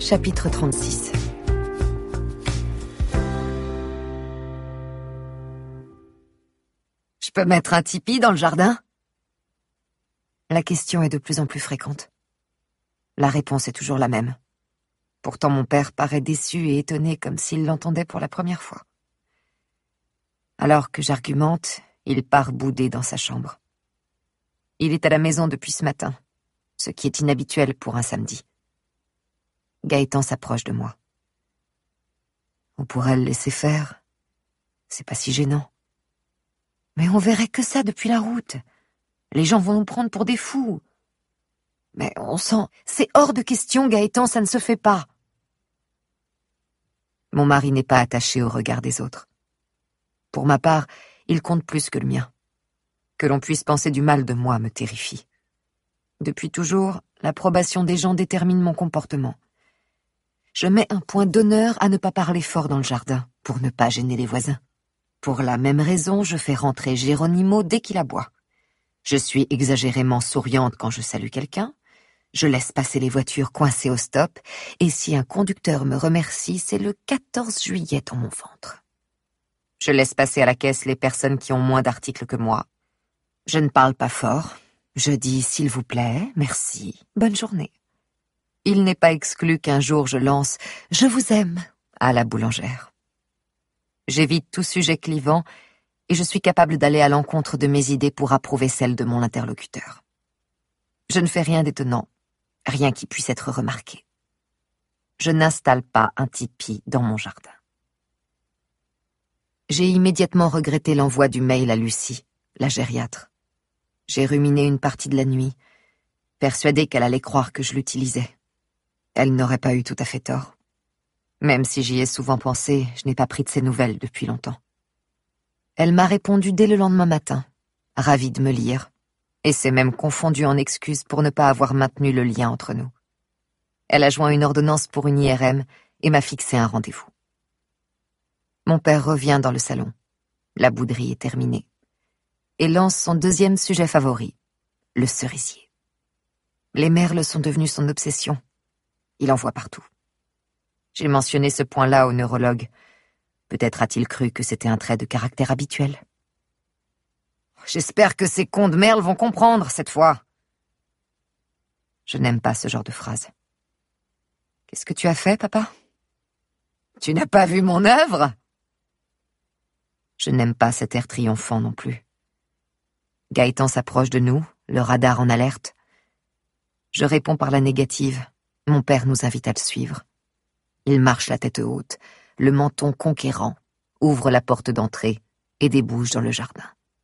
Chapitre 36. Je peux mettre un tipi dans le jardin? La question est de plus en plus fréquente. La réponse est toujours la même. Pourtant mon père paraît déçu et étonné comme s'il l'entendait pour la première fois. Alors que j'argumente, il part bouder dans sa chambre. Il est à la maison depuis ce matin, ce qui est inhabituel pour un samedi. Gaëtan s'approche de moi. On pourrait le laisser faire. C'est pas si gênant. Mais on verrait que ça depuis la route. Les gens vont nous prendre pour des fous. Mais on sent... C'est hors de question, Gaëtan, ça ne se fait pas. Mon mari n'est pas attaché au regard des autres. Pour ma part, il compte plus que le mien. Que l'on puisse penser du mal de moi me terrifie. Depuis toujours, l'approbation des gens détermine mon comportement. Je mets un point d'honneur à ne pas parler fort dans le jardin, pour ne pas gêner les voisins. Pour la même raison, je fais rentrer Geronimo dès qu'il aboie. Je suis exagérément souriante quand je salue quelqu'un. Je laisse passer les voitures coincées au stop, et si un conducteur me remercie, c'est le 14 juillet dans mon ventre. Je laisse passer à la caisse les personnes qui ont moins d'articles que moi. Je ne parle pas fort. Je dis « s'il vous plaît, merci, bonne journée ». Il n'est pas exclu qu'un jour je lance « je vous aime » à la boulangère. J'évite tout sujet clivant et je suis capable d'aller à l'encontre de mes idées pour approuver celles de mon interlocuteur. Je ne fais rien d'étonnant, rien qui puisse être remarqué. Je n'installe pas un tipi dans mon jardin. J'ai immédiatement regretté l'envoi du mail à Lucie, la gériatre. J'ai ruminé une partie de la nuit, persuadée qu'elle allait croire que je l'utilisais. Elle n'aurait pas eu tout à fait tort. Même si j'y ai souvent pensé, je n'ai pas pris de ses nouvelles depuis longtemps. Elle m'a répondu dès le lendemain matin, ravie de me lire, et s'est même confondue en excuses pour ne pas avoir maintenu le lien entre nous. Elle a joint une ordonnance pour une IRM et m'a fixé un rendez-vous. Mon père revient dans le salon. La bouderie est terminée. Et lance son deuxième sujet favori, le cerisier. Les merles sont devenus son obsession. Il en voit partout. J'ai mentionné ce point-là au neurologue. Peut-être a-t-il cru que c'était un trait de caractère habituel. J'espère que ces cons de merles vont comprendre cette fois. Je n'aime pas ce genre de phrase. Qu'est-ce que tu as fait, papa? Tu n'as pas vu mon œuvre? Je n'aime pas cet air triomphant non plus. Gaëtan s'approche de nous, le radar en alerte. Je réponds par la négative. Mon père nous invite à le suivre. Il marche la tête haute, le menton conquérant, ouvre la porte d'entrée et débouche dans le jardin.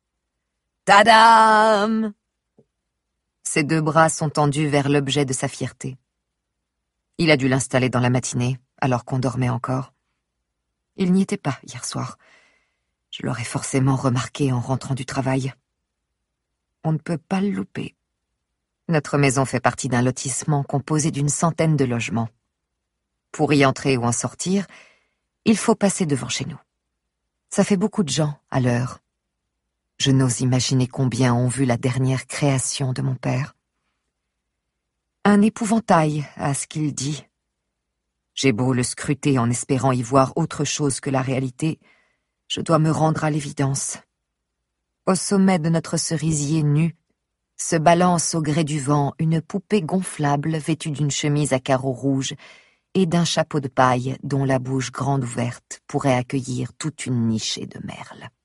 Tadam! Ses deux bras sont tendus vers l'objet de sa fierté. Il a dû l'installer dans la matinée, alors qu'on dormait encore. Il n'y était pas hier soir. Je l'aurais forcément remarqué en rentrant du travail. On ne peut pas le louper. Notre maison fait partie d'un lotissement composé d'une centaine de logements. Pour y entrer ou en sortir, il faut passer devant chez nous. Ça fait beaucoup de gens à l'heure. Je n'ose imaginer combien ont vu la dernière création de mon père. Un épouvantail à ce qu'il dit. J'ai beau le scruter en espérant y voir autre chose que la réalité, je dois me rendre à l'évidence. Au sommet de notre cerisier nu, se balance au gré du vent une poupée gonflable vêtue d'une chemise à carreaux rouges et d'un chapeau de paille dont la bouche grande ouverte pourrait accueillir toute une nichée de merles.